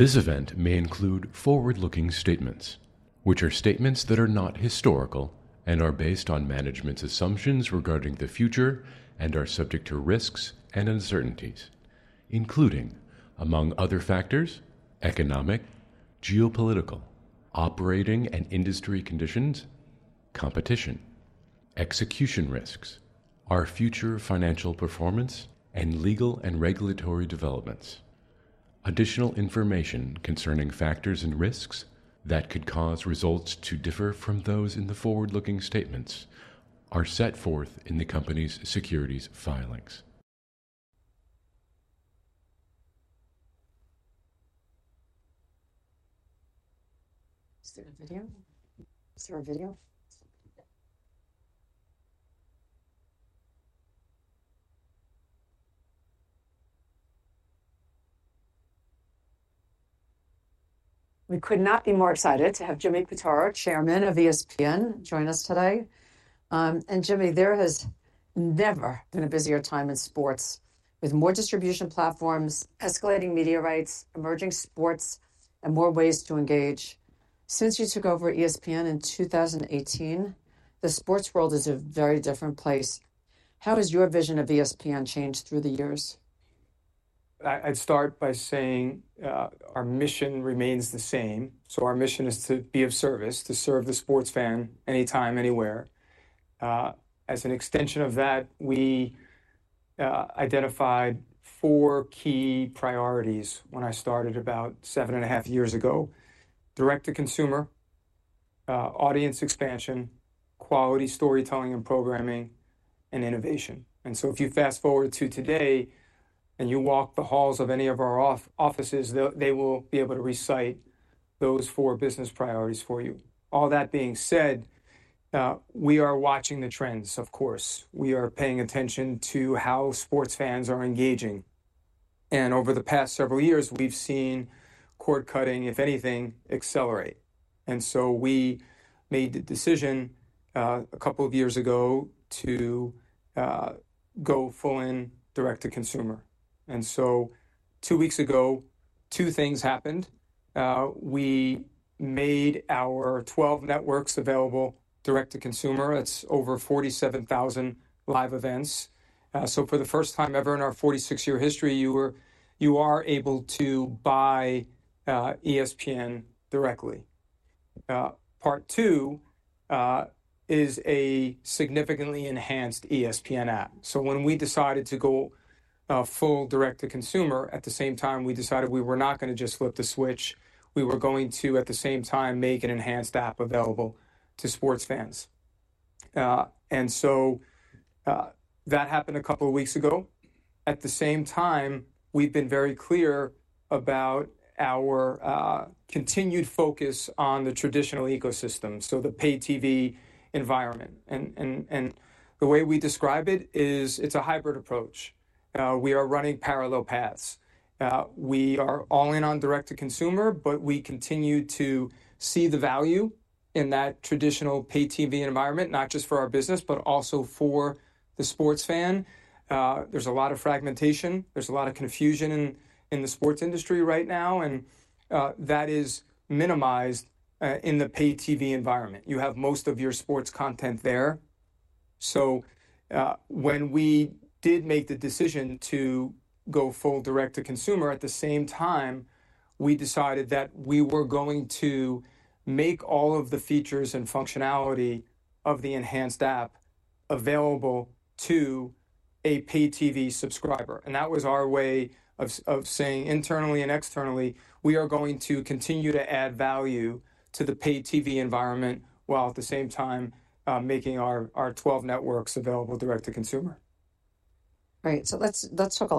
This event may include forward-looking statements, which are statements that are not historical and are based on management's assumptions regarding the future and are subject to risks and uncertainties, including, among other factors, economic, geopolitical, operating and industry conditions, competition, execution risks, our future financial performance, and legal and regulatory developments. Additional information concerning factors and risks that could cause results to differ from those in the forward-looking statements are set forth in the company's securities filings. Is there a video? Is there a video? We could not be more excited to have Jimmy Pitaro, chairman of ESPN, join us today. And Jimmy, there has never been a busier time in sports with more distribution platforms, escalating media rights, emerging sports, and more ways to engage. Since you took over ESPN in 2018, the sports world is a very different place. How has your vision of ESPN changed through the years? I'd start by saying our mission remains the same. So our mission is to be of service, to serve the sports fan anytime, anywhere. As an extension of that, we identified 4 key priorities when I started about 7.5 years ago: direct-to-consumer, audience expansion, quality storytelling and programming, and innovation. And so if you fast forward to today, and you walk the halls of any of our offices, they will be able to recite those 4 business priorities for you. All that being said, we are watching the trends, of course. We are paying attention to how sports fans are engaging. And over the past several years, we've seen cord cutting, if anything, accelerate. And so we made the decision a couple of years ago to go full in direct to consumer. And so 2 weeks ago, 2 things happened. We made our 12 networks available direct to consumer. It's over 47,000 live events. So for the first time ever in our 46-year history, you are able to buy ESPN directly. Part 2 is a significantly enhanced ESPN app. So when we decided to go full direct-to-consumer, at the same time, we decided we were not going to just flip the switch. We were going to, at the same time, make an enhanced app available to sports fans. And so that happened a couple of weeks ago. At the same time, we've been very clear about our continued focus on the traditional ecosystem, so the pay TV environment. And the way we describe it is it's a hybrid approach. We are running parallel paths. We are all in on direct-to-consumer, but we continue to see the value in that traditional pay TV environment, not just for our business, but also for the sports fan. There's a lot of fragmentation. There's a lot of confusion in the sports industry right now, and that is minimized in the pay TV environment. You have most of your sports content there. So when we did make the decision to go full direct to consumer, at the same time, we decided that we were going to make all of the features and functionality of the enhanced app available to a pay TV subscriber. And that was our way of saying internally and externally, we are going to continue to add value to the pay TV environment while at the same time making our 12 networks available direct to consumer. Right. So let's talk a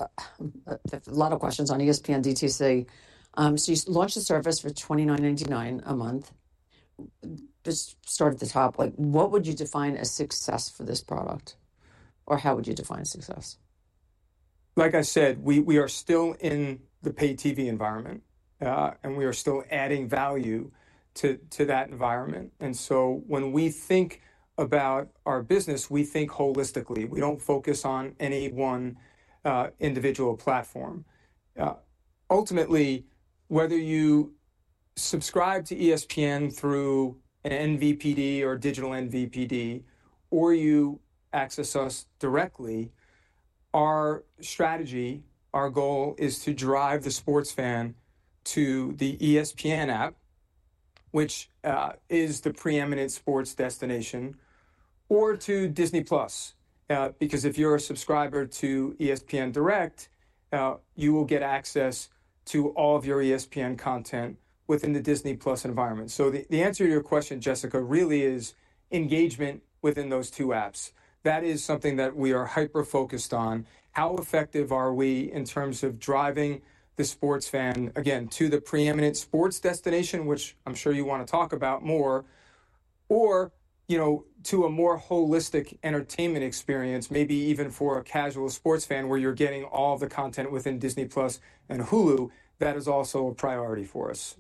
lot of questions on ESPN DTC. So you launched the service for $29.99 a month. Just start at the top. Like, what would you define as success for this product, or how would you define success? Like I said, we are still in the pay TV environment, and we are still adding value to that environment. And so when we think about our business, we think holistically. We don't focus on any one individual platform. Ultimately, whether you subscribe to ESPN through an NVPD or digital NVPD, or you access us directly, our strategy, our goal is to drive the sports fan to the ESPN app, which is the preeminent sports destination, or to Disney Plus. Because if you're a subscriber to ESPN Direct, you will get access to all of your ESPN content within the Disney Plus environment. So the answer to your question, Jessica, really is engagement within those two apps. That is something that we are hyper-focused on. How effective are we in terms of driving the sports fan, again, to the preeminent sports destination, which I'm sure you want to talk about more, or, to a more holistic entertainment experience, maybe even for a casual sports fan where you're getting all of the content within Disney Plus and Hulu. That is also a priority for us.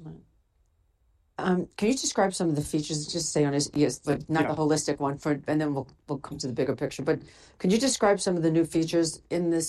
Can you describe some of the features? Just say on his, but not the holistic one, and then we'll come to the bigger picture. But can you describe some of the new features in the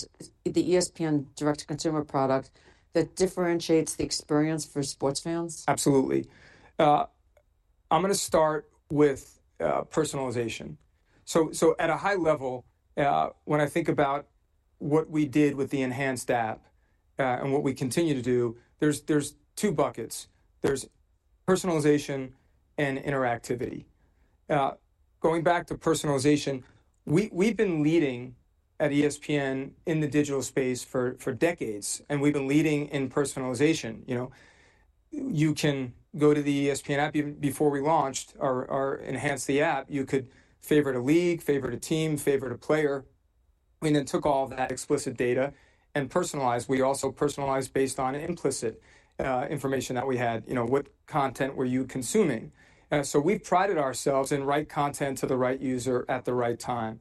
ESPN direct-to-consumer product that differentiates the experience for sports fans? Absolutely. I'm going to start with personalization. So at a high level, when I think about what we did with the enhanced app and what we continue to do, there's two buckets. There's personalization and interactivity. Going back to personalization, we've been leading at ESPN in the digital space for decades, and we've been leading in personalization. You can go to the ESPN app. Even before we launched or enhanced the app, you could favorite a league, favorite a team, favorite a player. We then took all of that explicit data and personalized. We also personalized based on implicit information that we had. What content were you consuming? So we've prided ourselves in right content to the right user at the right time.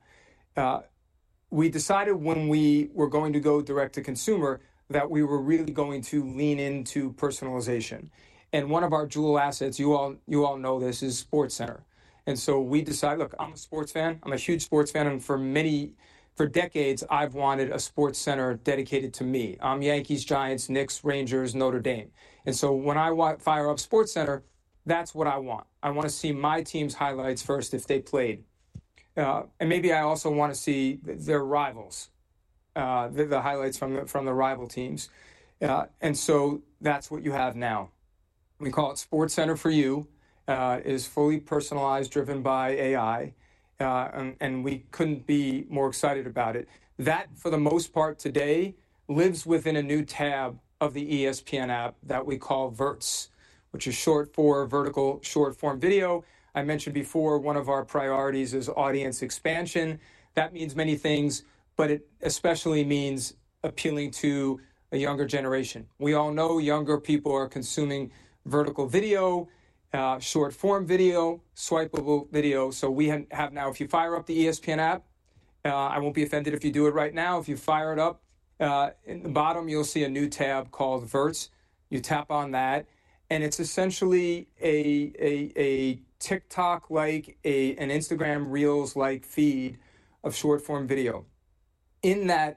We decided when we were going to go direct to consumer that we were really going to lean into personalization. And one of our jewel assets, you all know this, is SportsCenter. And so we decided, look, I'm a sports fan. I'm a huge sports fan. And for decades, I've wanted a SportsCenter dedicated to me. I'm Yankees, Giants, Knicks, Rangers, Notre Dame. And so when I fire up SportsCenter, that's what I want. I want to see my team's highlights first if they played. And maybe I also want to see their rivals, the highlights from the rival teams. And so that's what you have now. We call it SportsCenter for You. It is fully personalized, driven by AI. And we couldn't be more excited about it. That, for the most part today, lives within a new tab of the ESPN app that we call VERTS, which is short for vertical short-form video. I mentioned before, one of our priorities is audience expansion. That means many things, but it especially means appealing to a younger generation. We all know younger people are consuming vertical video, short-form video, swipeable video. So we have now, if you fire up the ESPN app, I won't be offended if you do it right now. If you fire it up, in the bottom, you'll see a new tab called VERTS. You tap on that, and it's essentially a TikTok-like, an Instagram Reels-like feed of short-form video. In that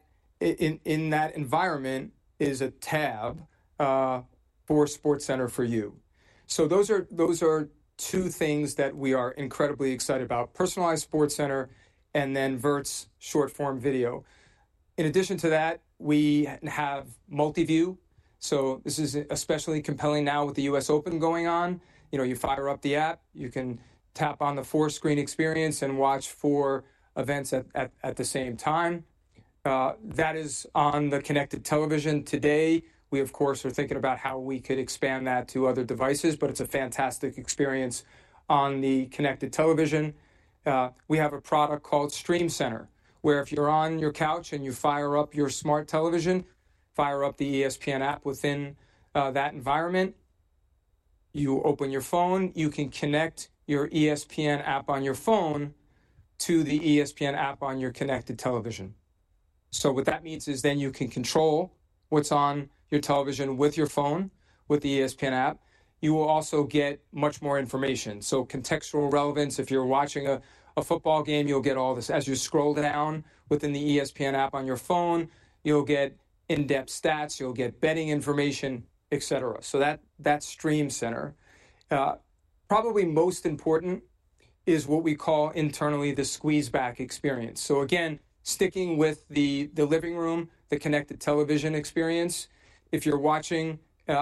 environment is a tab for SportsCenter for You. So those are two things that we are incredibly excited about: personalized SportsCenter and then VERTS short-form video. In addition to that, we have multi-view. So this is especially compelling now with the U.S. Open going on. You fire up the app, you can tap on the 4-screen experience and watch 4 events at the same time. That is on the connected television today. We, of course, are thinking about how we could expand that to other devices, but it's a fantastic experience on the connected television. We have a product called StreamCenter, where if you're on your couch and you fire up your smart television, fire up the ESPN app within that environment, you open your phone, you can connect your ESPN app on your phone to the ESPN app on your connected television. So what that means is then you can control what's on your television with your phone, with the ESPN app. You will also get much more information. So contextual relevance, if you're watching a football game, you'll get all this. As you scroll down within the ESPN app on your phone, you'll get in-depth stats, you'll get betting information. etc. So that stream center. Probably most important is what we call internally the squeeze back experience. So again, sticking with the living room, the connected television experience. If you're watching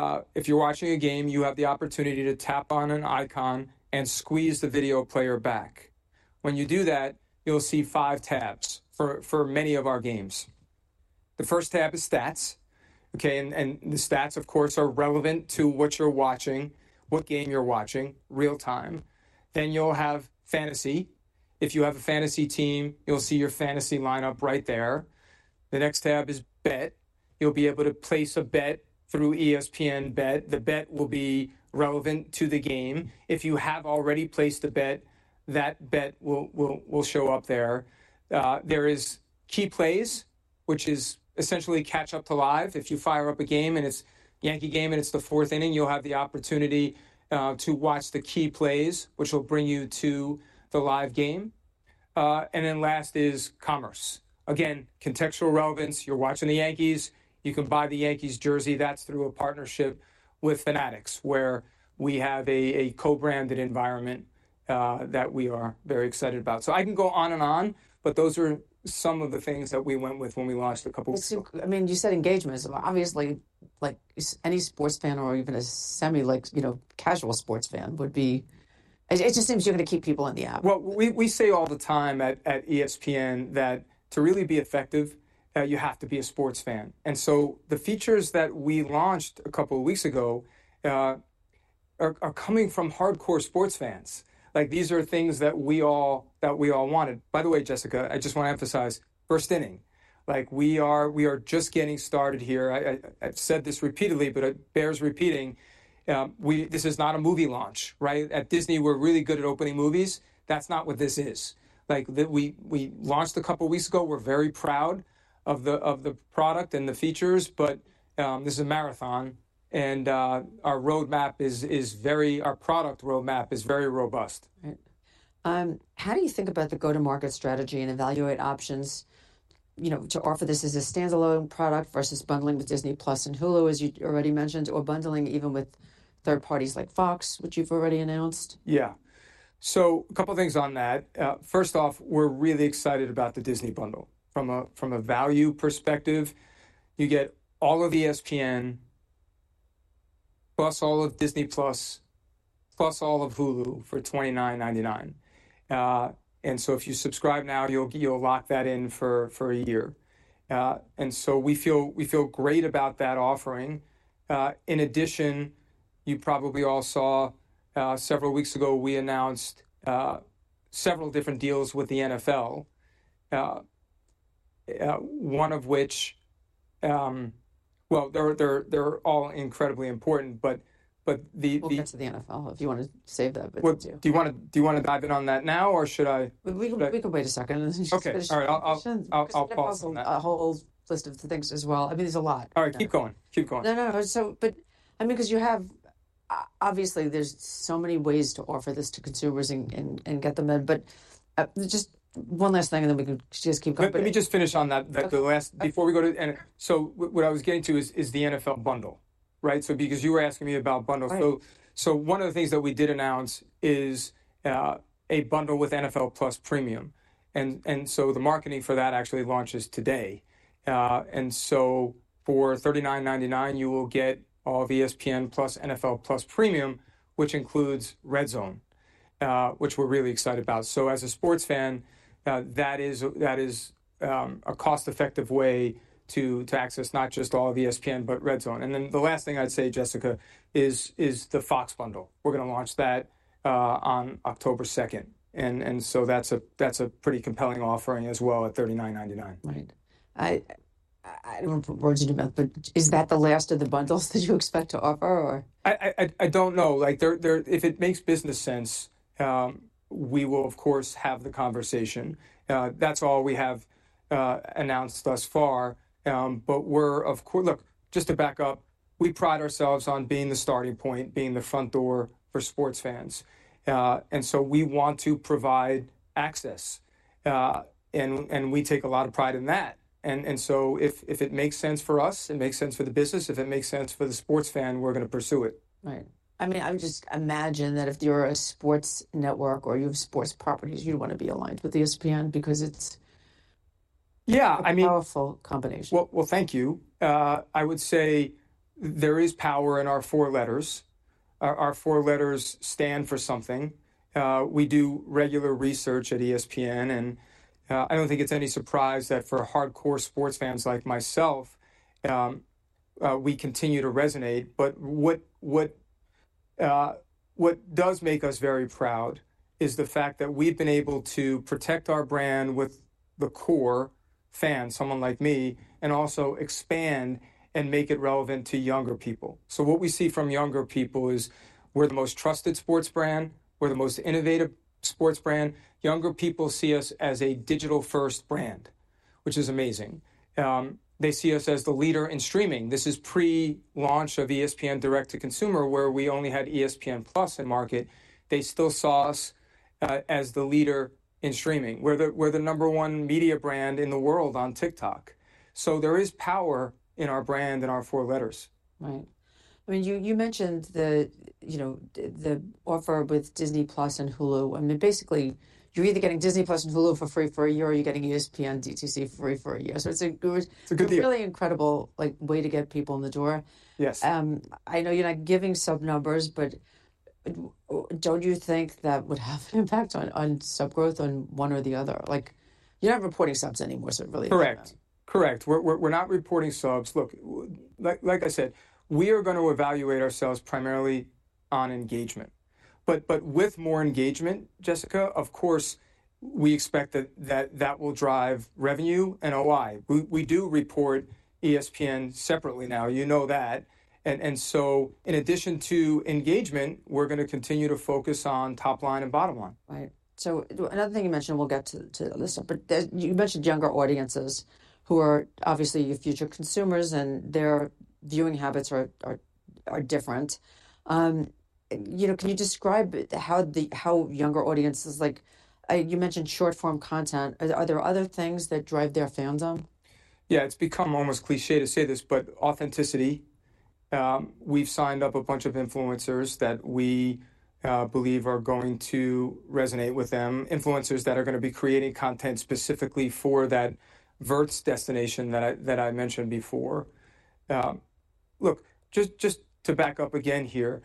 a game, you have the opportunity to tap on an icon and squeeze the video player back. When you do that, you'll see 5 tabs for many of our games. The first tab is stats. Okay, and the stats, of course, are relevant to what you're watching, what game you're watching, real time. Then you'll have fantasy. If you have a fantasy team, you'll see your fantasy lineup right there. The next tab is bet. You'll be able to place a bet through ESPN Bet. The bet will be relevant to the game. If you have already placed a bet, that bet will show up there. There is key plays, which is essentially catch up to live. If you fire up a game and it's Yankee game and it's the 4th inning, you'll have the opportunity to watch the key plays, which will bring you to the live game. And then last is commerce. Again, contextual relevance. You're watching the Yankees. You can buy the Yankees jersey. That's through a partnership with Fanatics, where we have a co-branded environment that we are very excited about. So I can go on, but those are some of the things that we went with when we launched a couple weeks ago. I mean, you said engagement. So obviously, like any sports fan or even a casual sports fan would be, it just seems you're going to keep people in the app. Well, we say all the time at ESPN that to really be effective, you have to be a sports fan. And so the features that we launched a couple of weeks ago are coming from hardcore sports fans. Like, these are things that we all wanted. By the way, Jessica, I just want to emphasize first inning. Like, we are just getting started here. I've said this repeatedly, but it bears repeating. This is not a movie launch, right? At Disney, we're really good at opening movies. That's not what this is. Like, we launched a couple of weeks ago. We're very proud of the product and the features, but this is a marathon. And our roadmap our product roadmap is very robust. Right. How do you think about the go-to-market strategy and evaluate options, to offer this as a standalone product versus bundling with Disney Plus and Hulu, as you already mentioned, or bundling even with third parties like Fox, which you've already announced? Yeah. So a couple of things on that. First off, we're really excited about the Disney bundle. From a value perspective, you get all of ESPN, plus all of Disney Plus, plus all of Hulu for $29.99. And so if you subscribe now, you'll lock that in for a year. And so we feel great about that offering. In addition, you probably all saw several weeks ago we announced several different deals with the NFL. One of which, they're all incredibly important, but we'll get to the NFL if you want to save that. But do you want to dive in on that now, or should I? We can wait a second. Okay, all right. I'll pause on that. A whole list of things as well. I mean, there's a lot. All right, keep going. No. So, but I mean, because you have obviously there's so many ways to offer this to consumers and get them in, but just one last thing, and then we can just keep going. Let me just finish on that. Okay. The last before we go to, and so what I was getting to is the NFL bundle, right? So because you were asking me about bundles, right. So one of the things that we did announce is a bundle with NFL Plus Premium, and so the marketing for that actually launches today, and so for $39.99 you will get all of ESPN Plus NFL Plus Premium, which includes Red Zone, which we're really excited about. So as a sports fan, that is a cost-effective way to access not just all of ESPN but Red Zone. And then the last thing I'd say, Jessica, is the Fox bundle. We're going to launch that on October 2nd, and so that's a pretty compelling offering as well at $39.99. Right. I don't want to put words in your mouth, but is that the last of the bundles that you expect to offer, or? I don't know. Like there, if it makes business sense, we will of course have the conversation. That's all we have announced thus far. But we're of course, look, just to back up, we pride ourselves on being the starting point, being the front door for sports fans, and so we want to provide access, and we take a lot of pride in that. And so if it makes sense for us, it makes sense for the business. If it makes sense for the sports fan, we're going to pursue it. Right. I mean, I would just imagine that if you're a sports network or you have sports properties, you'd want to be aligned with ESPN because it's a powerful combination. Well, thank you. I would say there is power in our four letters. Our four letters stand for something. We do regular research at ESPN, and I don't think it's any surprise that for hardcore sports fans like myself, we continue to resonate. But what does make us very proud is the fact that we've been able to protect our brand with the core fan, someone like me, and also expand and make it relevant to younger people. So what we see from younger people is we're the most trusted sports brand. We're the most innovative sports brand. Younger people see us as a digital-first brand, which is amazing. They see us as the leader in streaming. This is pre-launch of ESPN direct-to-consumer, where we only had ESPN Plus in market. They still saw us as the leader in streaming. We're the number one media brand in the world on TikTok. So there is power in our brand and our four letters. Right. I mean, you mentioned the offer with Disney Plus and Hulu. I mean, basically, you're either getting Disney Plus and Hulu for free for a year, or you're getting ESPN DTC free for a year. So it's a good deal. Really incredible way to get people in the door. Yes. I know you're not giving sub numbers, but don't you think that would have an impact on sub growth on one or the other? Like, you're not reporting subs anymore, so it really Correct. We're not reporting subs. Look, like I said, we are going to evaluate ourselves primarily on engagement. But with more engagement, Jessica, of course, we expect that will drive revenue and OI. We do report ESPN separately now. You know that. And so in addition to engagement, we're going to continue to focus on top line and bottom line. Right. So another thing you mentioned, we'll get to this, but you mentioned younger audiences who are obviously your future consumers, and their viewing habits are different. Can you describe how younger audiences, like you mentioned short form content, are there other things that drive their fandom? Yeah, it's become almost cliche to say this, but authenticity. We've signed up a bunch of influencers that we believe are going to resonate with them. Influencers that are going to be creating content specifically for that Verts destination that I mentioned before. Look, just to back up again here,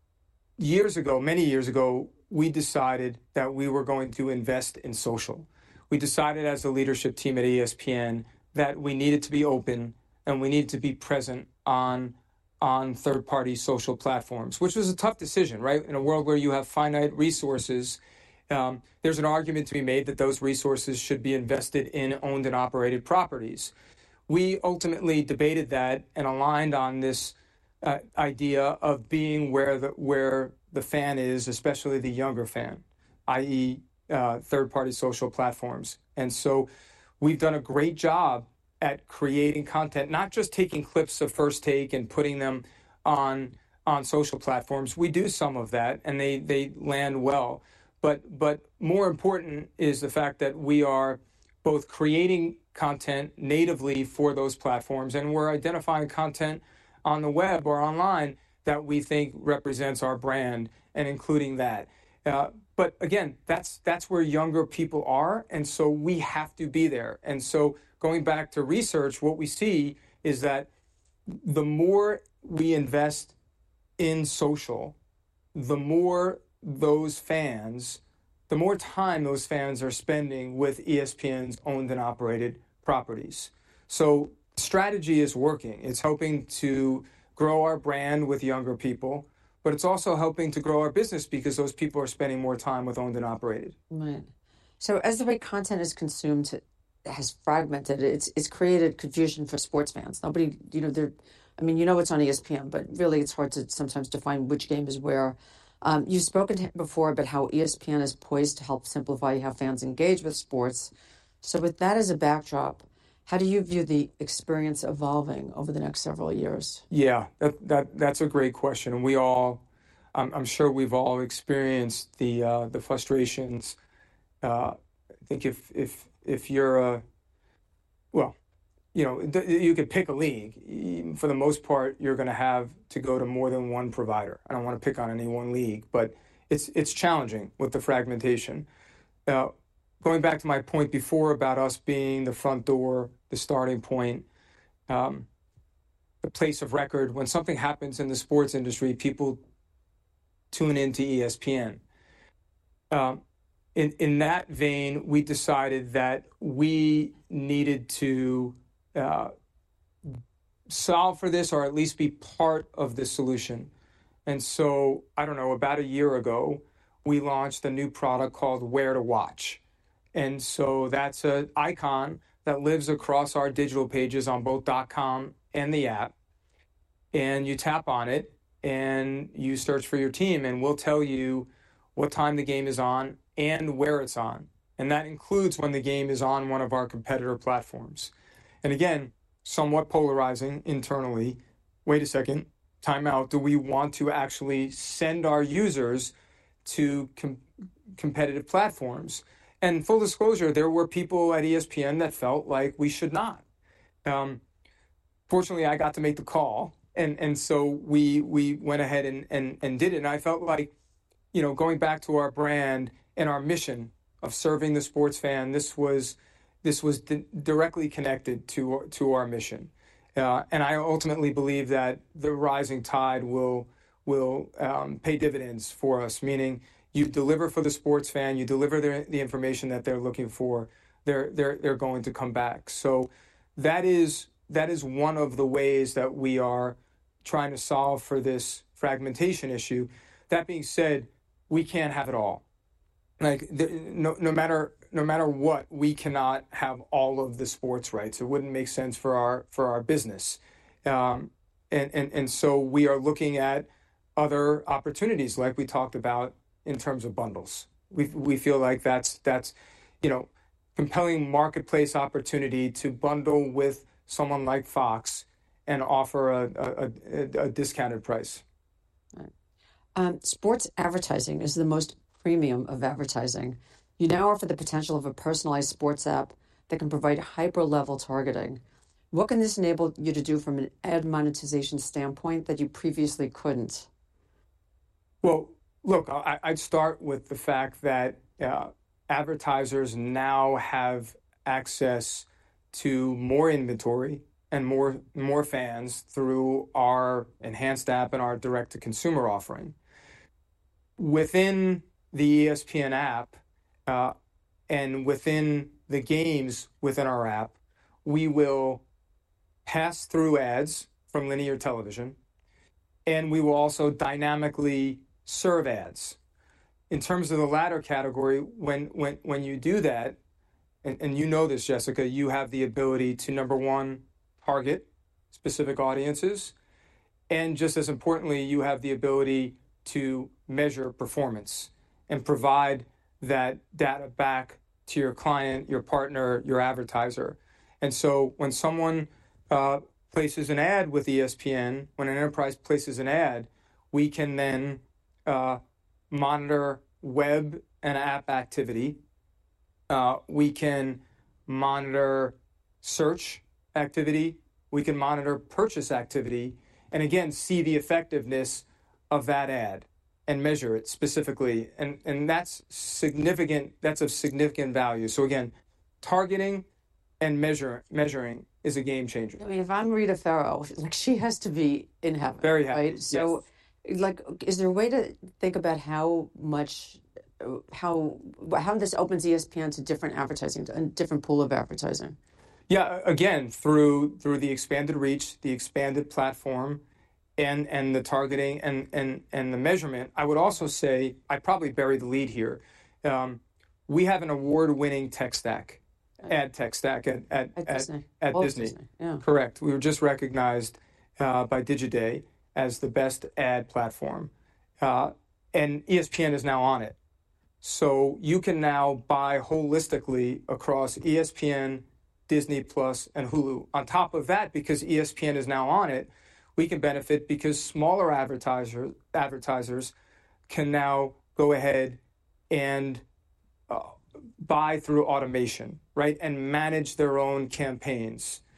many years ago, we decided that we were going to invest in social. We decided as a leadership team at ESPN that we needed to be open and we needed to be present on third-party social platforms, which was a tough decision, right? In a world where you have finite resources, there's an argument to be made that those resources should be invested in owned and operated properties. We ultimately debated that and aligned on this idea of being where the fan is, especially the younger fan, i.e. Third-party social platforms. And so we've done a great job at creating content, not just taking clips of First Take and putting them on social platforms. We do some of that, and they land well. But more important is the fact that we are both creating content natively for those platforms, and we're identifying content on the web or online that we think represents our brand, and including that. But again, that's where younger people are, and so we have to be there. And so going back to research, what we see is that the more we invest in social, the more time those fans are spending with ESPN's owned and operated properties. So strategy is working. It's helping to grow our brand with younger people, but it's also helping to grow our business because those people are spending more time with owned and operated. Right. So as the way content is consumed has fragmented, it's created confusion for sports fans. Nobody, it's on ESPN, but really it's hard to sometimes define which game is where. You've spoken before about how ESPN is poised to help simplify how fans engage with sports. So with that as a backdrop, how do you view the experience evolving over the next several years? Yeah, that's a great question. And I'm sure we've all experienced the frustrations. I think if you're you could pick a league. For the most part, you're going to have to go to more than one provider. I don't want to pick on any one league, but it's challenging with the fragmentation. Going back to my point before about us being the front door, the starting point, the place of record. When something happens in the sports industry, people tune into ESPN. In that vein, we decided that we needed to solve for this, or at least be part of the solution. And so, I don't know, about a year ago, we launched a new product called Where to Watch. And so that's an icon that lives across our digital pages on both .com and the app. And you tap on it and you search for your team, and we'll tell you what time the game is on and where it's on. And that includes when the game is on one of our competitor platforms. And again, somewhat polarizing internally. Wait a second, time out. Do we want to actually send our users to competitive platforms? And full disclosure, there were people at ESPN that felt like we should not. Fortunately, I got to make the call. And so we went ahead and did it. And I felt like, going back to our brand and our mission of serving the sports fan, this was directly connected to our mission. And I ultimately believe that the rising tide will pay dividends for us, meaning you deliver for the sports fan, you deliver the information that they're looking for, they're going to come back. So that is one of the ways that we are trying to solve for this fragmentation issue. That being said, we can't have it all. Like no matter what, we cannot have all of the sports rights. It wouldn't make sense for our business, and so we are looking at other opportunities, like we talked about in terms of bundles. We feel like that's compelling marketplace opportunity to bundle with someone like Fox and offer a discounted price. Right. Sports advertising is the most premium of advertising. You now offer the potential of a personalized sports app that can provide hyper-level targeting. What can this enable you to do from an ad monetization standpoint that you previously couldn't? Well, look, I'd start with the fact that advertisers now have access to more inventory and more fans through our enhanced app and our direct-to-consumer offering. Within the ESPN app and within the games within our app, we will pass through ads from linear television, and we will also dynamically serve ads. In terms of the latter category, when you do that, and you know this, Jessica, you have the ability to, number one, target specific audiences, and just as importantly, you have the ability to measure performance and provide that data back to your client, your partner, your advertiser. And so when someone places an ad with ESPN, when an enterprise places an ad, we can then monitor web and app activity. We can monitor search activity. We can monitor purchase activity, and again, see the effectiveness of that ad and measure it specifically. And that's significant. That's of significant value. So again, targeting and measuring is a game changer. I mean, if I'm Rita Ferro, she has to be in heaven. Very happy. Right? So, yes. Is there a way to think about how this opens ESPN to different advertising, a different pool of advertising? Yeah, again, through the expanded reach, the expanded platform, and the targeting and the measurement. I would also say, I probably buried the lead here. We have an award-winning tech stack, ad tech stack at Disney. Yeah. Correct. We were just recognized by Digiday as the best ad platform. And ESPN is now on it. So you can now buy holistically across ESPN, Disney Plus, and Hulu. On top of that, because ESPN is now on it, we can benefit because smaller advertisers can now go ahead and buy through automation, right, and manage their own campaigns.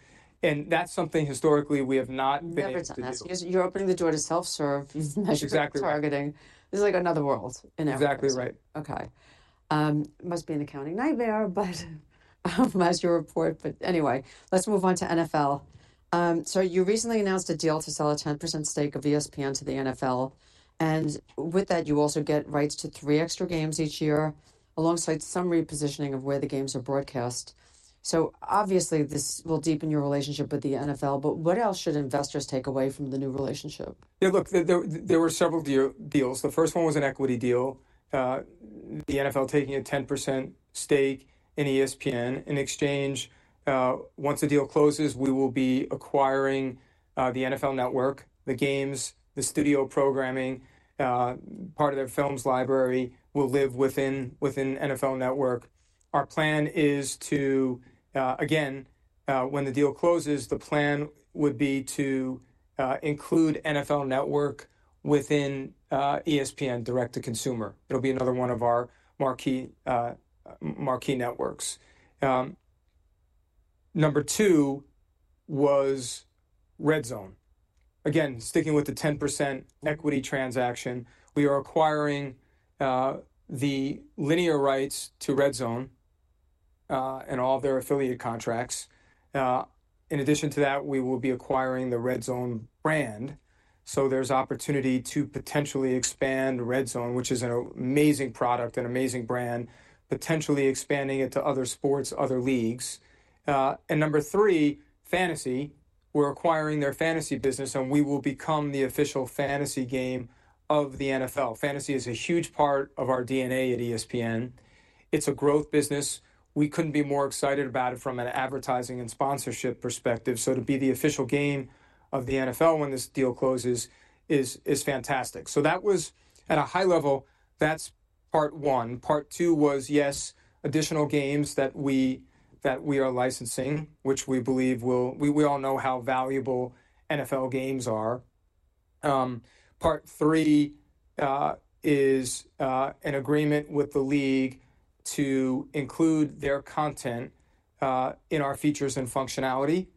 And that's something historically we have not been Never able done to that. do. So you're opening the door to self-serve, measurement, Exactly right. targeting. This is like another world in Exactly advertising. right. Okay. Must be an accounting nightmare, but as your report. But anyway, let's move on to NFL. So you recently announced a deal to sell a 10% stake of ESPN to the NFL. And with that, you also get rights to 3 extra games each year, alongside some repositioning of where the games are broadcast. So obviously, this will deepen your relationship with the NFL, but what else should investors take away from the new relationship? Yeah, look, there were several deals. The first one was an equity deal. The NFL taking a 10% stake in ESPN. In exchange, once the deal closes, we will be acquiring the NFL Network, the games, the studio programming, part of their films library will live within NFL Network. Our plan is to, again, when the deal closes, the plan would be to include NFL Network within ESPN direct to consumer. It'll be another one of our marquee networks. Number 2 was Red Zone. Again, sticking with the 10% equity transaction, we are acquiring the linear rights to Red Zone and all of their affiliate contracts. In addition to that, we will be acquiring the Red Zone brand. So there's opportunity to potentially expand Red Zone, which is an amazing product, an amazing brand, potentially expanding it to other sports, other leagues. And number 3, fantasy. We're acquiring their fantasy business, and we will become the official fantasy game of the NFL. Fantasy is a huge part of our DNA at ESPN. It's a growth business. We couldn't be more excited about it from an advertising and sponsorship perspective. So to be the official game of the NFL when this deal closes is fantastic. So that was, at a high level, that's part 1. Part 2 was, yes, additional games that we are licensing, which we believe we all know how valuable NFL games are. Part 3 is an agreement with the league to include their content in our features and functionality,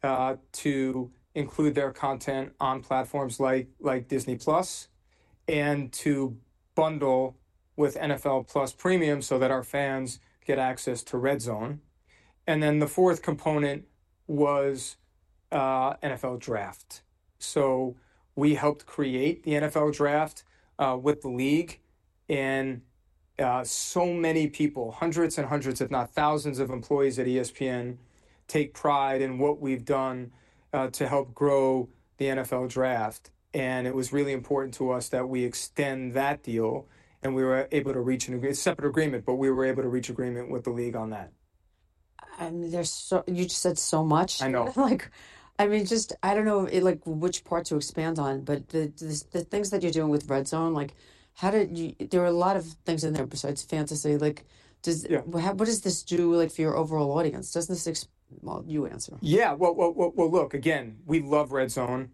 to include their content on platforms like Disney Plus, and to bundle with NFL Plus Premium so that our fans get access to Red Zone. And then the 4th component was NFL Draft. So we helped create the NFL Draft with the league, and so many people, hundreds and hundreds, if not thousands of employees at ESPN take pride in what we've done to help grow the NFL Draft. And it was really important to us that we extend that deal, and we were able to reach a separate agreement, but we were able to reach agreement with the league on that. I mean, you just said so much. I know. I don't know which part to expand on, but the things that you're doing with Red Zone, like there are a lot of things in there besides fantasy. Like, what does this do for your overall audience? Doesn't this, you answer. Yeah, well, look, again, we love Red Zone.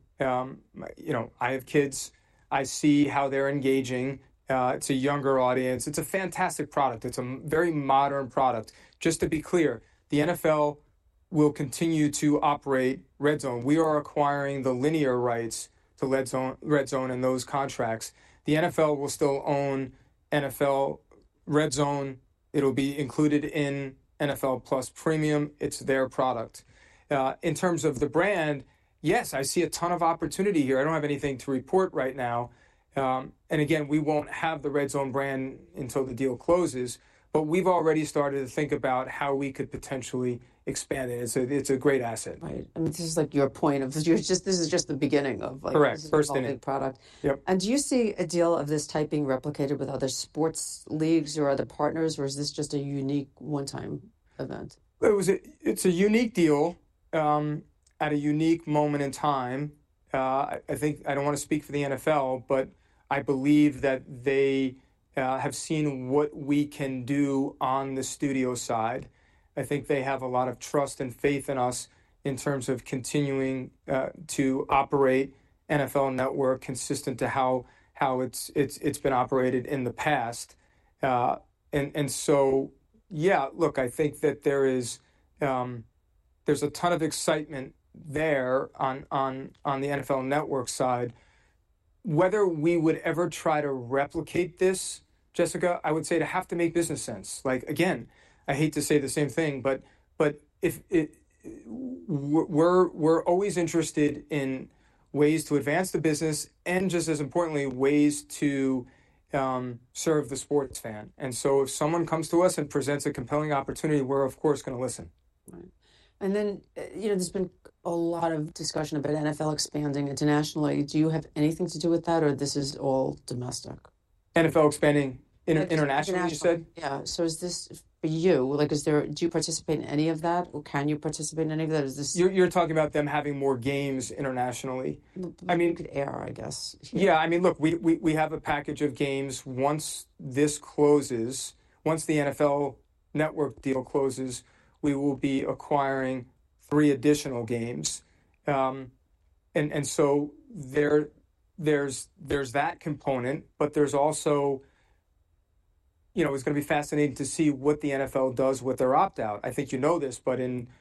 I have kids. I see how they're engaging. It's a younger audience. It's a fantastic product. It's a very modern product. Just to be clear, the NFL will continue to operate Red Zone. We are acquiring the linear rights to Red Zone and those contracts. The NFL will still own NFL Red Zone. It'll be included in NFL Plus Premium. It's their product. In terms of the brand, yes, I see a ton of opportunity here. I don't have anything to report right now. And again, we won't have the Red Zone brand until the deal closes, but we've already started to think about how we could potentially expand it. It's a great asset. Right. I mean, this is your point of this is just the beginning of correct first inning product. Yep. And do you see a deal of this type being replicated with other sports leagues or other partners, or is this just a unique one-time event? It's a unique deal at a unique moment in time. I think I don't want to speak for the NFL, but I believe that they have seen what we can do on the studio side. I think they have a lot of trust and faith in us in terms of continuing to operate NFL Network consistent to how it's been operated in the past. And so, yeah, look, I think that there's a ton of excitement there on the NFL Network side, whether we would ever try to replicate this, Jessica, I would say to have to make business sense. Like, again, I hate to say the same thing, but if it, we're always interested in ways to advance the business and, just as importantly, ways to serve the sports fan. And so if someone comes to us and presents a compelling opportunity, we're of course going to listen. Right. And then, there's been a lot of discussion about NFL expanding internationally. Do you have anything to do with that, or this is all domestic? NFL expanding internationally, you said? Yeah. So is this for you? Like, do you participate in any of that, or can you participate in any of that? Is this you're talking about them having more games internationally? I mean, could air, I guess. Yeah. I mean, look, we have a package of games. Once this closes, once the NFL Network deal closes, we will be acquiring 3 additional games, and so there's that component, but there's also, it's going to be fascinating to see what the NFL does with their opt-out. I think you know this, but in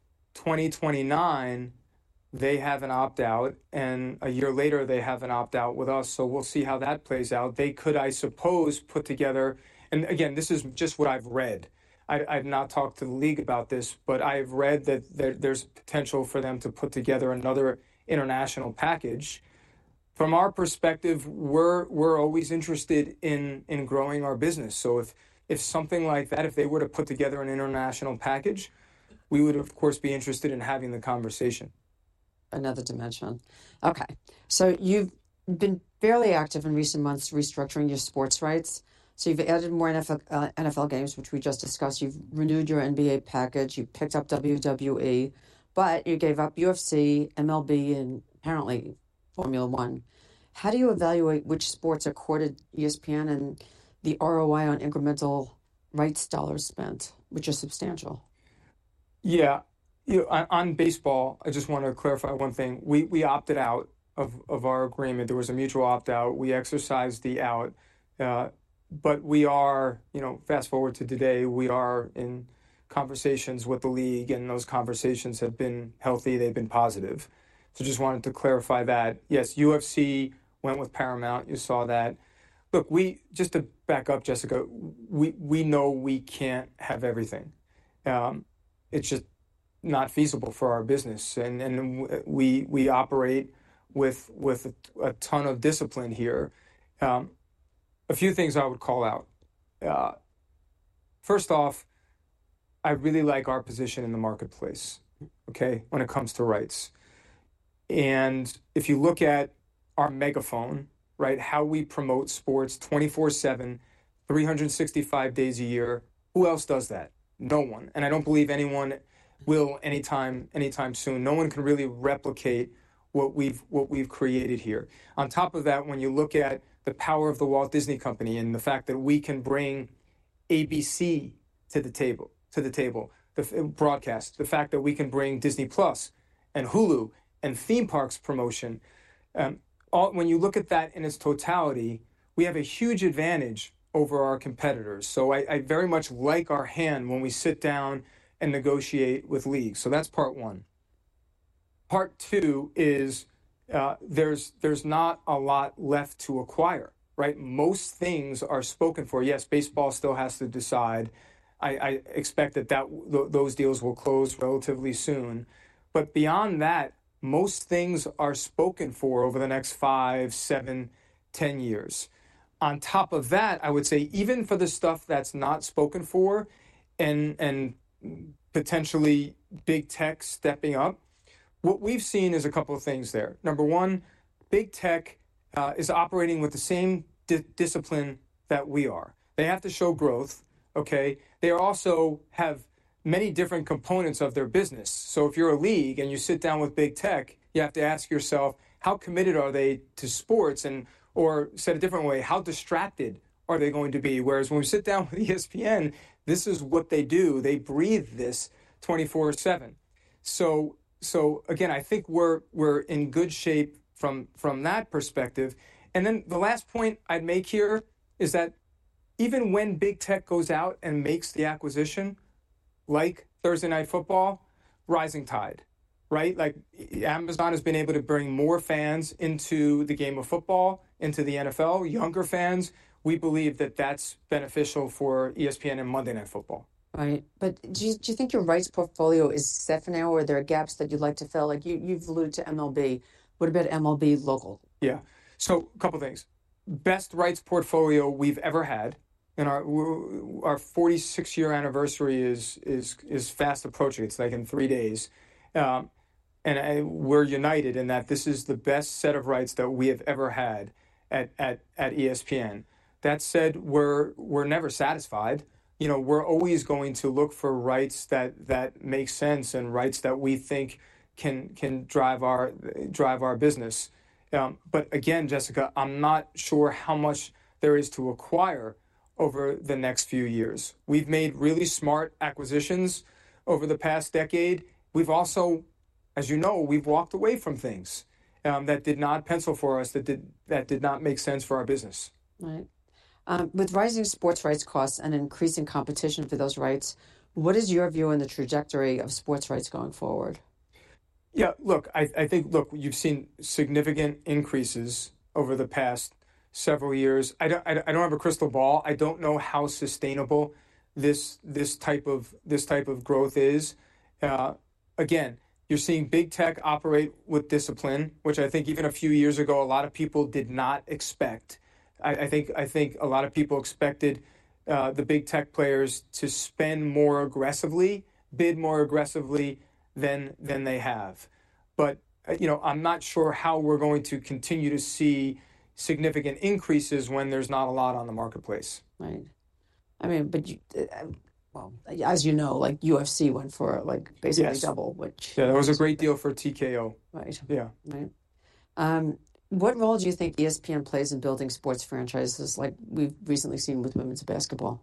2029, they have an opt-out, and a year later they have an opt-out with us. So we'll see how that plays out. They could, I suppose, put together, and again, this is just what I've read. I've not talked to the league about this, but I've read that there's potential for them to put together another international package. From our perspective, we're always interested in growing our business. So if something like that, if they were to put together an international package, we would of course be interested in having the conversation. Another dimension. Okay, so you've been fairly active in recent months restructuring your sports rights. So you've added more NFL games, which we just discussed. You've renewed your NBA package. You picked up WWE, but you gave up UFC, MLB, and apparently Formula One. How do you evaluate which sports are core to ESPN and the ROI on incremental rights dollars spent, which is substantial? Yeah. On baseball, I just want to clarify one thing. We opted out of our agreement. There was a mutual opt-out. We exercised the out. But we are, fast forward to today, we are in conversations with the league, and those conversations have been healthy. They've been positive. So just wanted to clarify that. Yes, UFC went with Paramount. You saw that. Look, just to back up, Jessica, we know we can't have everything. It's just not feasible for our business. And we operate with a ton of discipline here. A few things I would call out. First off, I really like our position in the marketplace, okay, when it comes to rights. And if you look at our megaphone, right, how we promote sports 24/7, 365 days a year, who else does that? No one. And I don't believe anyone will anytime soon. No one can really replicate what we've created here. On top of that, when you look at the power of the Walt Disney Company and the fact that we can bring ABC to the table, the broadcast, the fact that we can bring Disney Plus and Hulu and theme parks promotion, when you look at that in its totality, we have a huge advantage over our competitors. So I very much like our hand when we sit down and negotiate with leagues. So that's part one. Part two is there's not a lot left to acquire, right? Most things are spoken for. Yes, baseball still has to decide. I expect that those deals will close relatively soon. But beyond that, most things are spoken for over the next 5, 7, 10 years. On top of that, I would say even for the stuff that's not spoken for and potentially big tech stepping up, what we've seen is a couple of things there. Number one, big tech is operating with the same discipline that we are. They have to show growth, okay? They also have many different components of their business. So if you're a league and you sit down with big tech, you have to ask yourself, how committed are they to sports? Or said a different way, how distracted are they going to be? Whereas when we sit down with ESPN, this is what they do. They breathe this 24/7. So again, I think we're in good shape from that perspective. And then the last point I'd make here is that even when big tech goes out and makes the acquisition, like Thursday Night Football, rising tide. right? Like Amazon has been able to bring more fans into the game of football, into the NFL, younger fans. We believe that that's beneficial for ESPN and Monday Night Football. Right. But do you think your rights portfolio is set for now, or are there gaps that you'd like to fill? Like you've alluded to MLB. What about MLB local? Yeah. So a couple things. Best rights portfolio we've ever had. And our 46-year anniversary is fast approaching. It's like in 3 days. We're united in that this is the best set of rights that we have ever had at ESPN. That said, we're never satisfied. You know, we're always going to look for rights that make sense and rights that we think can drive our business. But again, Jessica, I'm not sure how much there is to acquire over the next few years. We've made really smart acquisitions over the past decade. We've also, as you know, we've walked away from things that did not pencil for us, that did not make sense for our business. Right. With rising sports rights costs and increasing competition for those rights, what is your view on the trajectory of sports rights going forward? Yeah, look, I think, you've seen significant increases over the past several years. I don't have a crystal ball. I don't know how sustainable this type of growth is. Again, you're seeing big tech operate with discipline, which I think even a few years ago, a lot of people did not expect. I think a lot of people expected the big tech players to spend more aggressively, bid more aggressively than they have. But I'm not sure how we're going to continue to see significant increases when there's not a lot on the marketplace. Right. I mean, but well, as you know, like UFC went for like basically double, which that was a great deal for TKO. Right. Yeah. Right. What role do you think ESPN plays in building sports franchises like we've recently seen with women's basketball?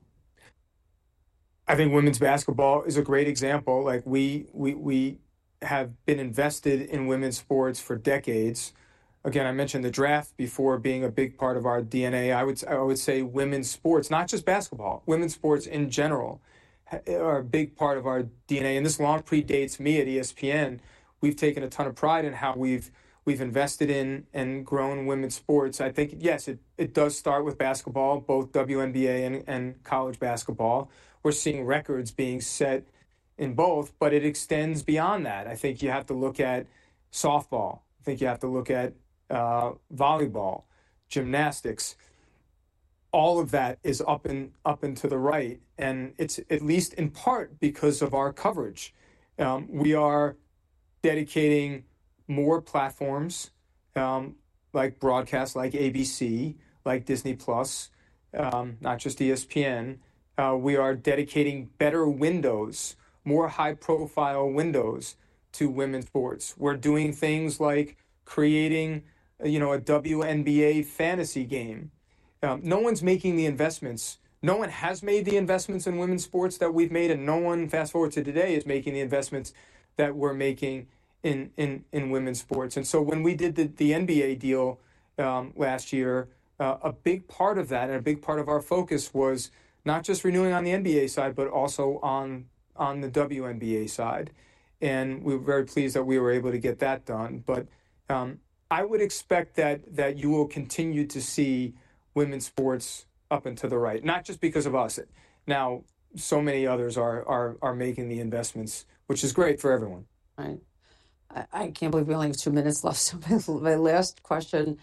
I think women's basketball is a great example. Like we have been invested in women's sports for decades. Again, I mentioned the draft before being a big part of our DNA. I would say women's sports, not just basketball, women's sports in general are a big part of our DNA. And this long predates me at ESPN. We've taken a ton of pride in how we've invested in and grown women's sports. I think, yes, it does start with basketball, both WNBA and college basketball. We're seeing records being set in both, but it extends beyond that. I think you have to look at softball. I think you have to look at volleyball, gymnastics. All of that is up and to the right, and it's at least in part because of our coverage. We are dedicating more platforms like broadcast, like ABC, like Disney Plus, not just ESPN. We are dedicating better windows, more high-profile windows to women's sports. We're doing things like creating, a WNBA fantasy game. No one's making the investments. No one has made the investments in women's sports that we've made, and no one, fast forward to today, is making the investments that we're making in women's sports. And so when we did the NBA deal last year, a big part of that and a big part of our focus was not just renewing on the NBA side, but also on the WNBA side. And we were very pleased that we were able to get that done. But I would expect that you will continue to see women's sports up and to the right, not just because of us. Now, so many others are making the investments, which is great for everyone. Right. I can't believe we only have 2 minutes left. So my last question,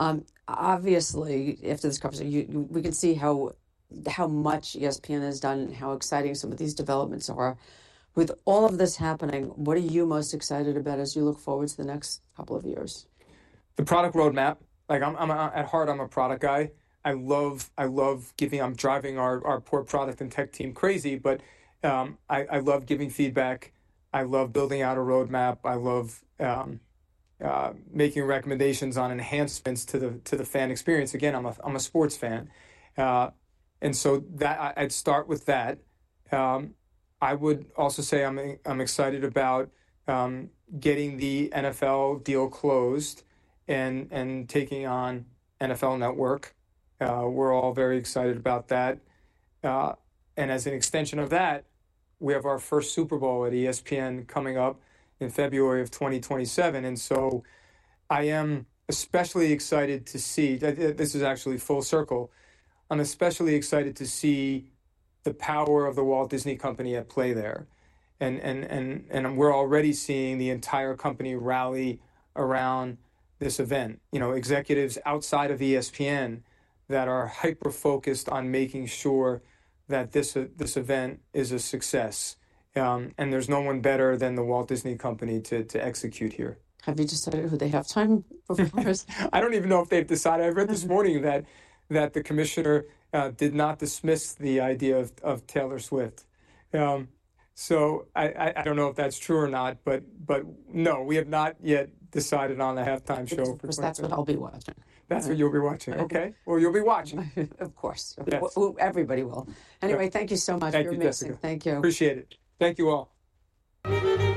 obviously, after this conversation, we can see how much ESPN has done and how exciting some of these developments are. With all of this happening, what are you most excited about as you look forward to the next couple of years? The product roadmap. Like I'm at heart, I'm a product guy. I love giving. I'm driving our poor product and tech team crazy, but I love giving feedback. I love building out a roadmap. I love making recommendations on enhancements to the fan experience. Again, I'm a sports fan, and so that I'd start with that. I would also say I'm excited about getting the NFL deal closed and taking on NFL Network. We're all very excited about that. And as an extension of that, we have our first Super Bowl at ESPN coming up in February of 2027. And so I am especially excited to see, this is actually full circle, I'm especially excited to see the power of the Walt Disney Company at play there. And we're already seeing the entire company rally around this event. You know, executives outside of ESPN that are hyper-focused on making sure that this event is a success. And there's no one better than the Walt Disney Company to execute here. Have you decided who they have time performers? I don't even know if they've decided. I read this morning that the commissioner did not dismiss the idea of Taylor Swift. So I don't know if that's true or not, but no, we have not yet decided on a halftime show. Because that's what I'll be watching. That's what you'll be watching. Okay. Well, you'll be watching. Of course. Yes. Everybody will. Anyway, thank you so much. Thank You're you, amazing. Jessica. Thank you. Appreciate it. Thank you all.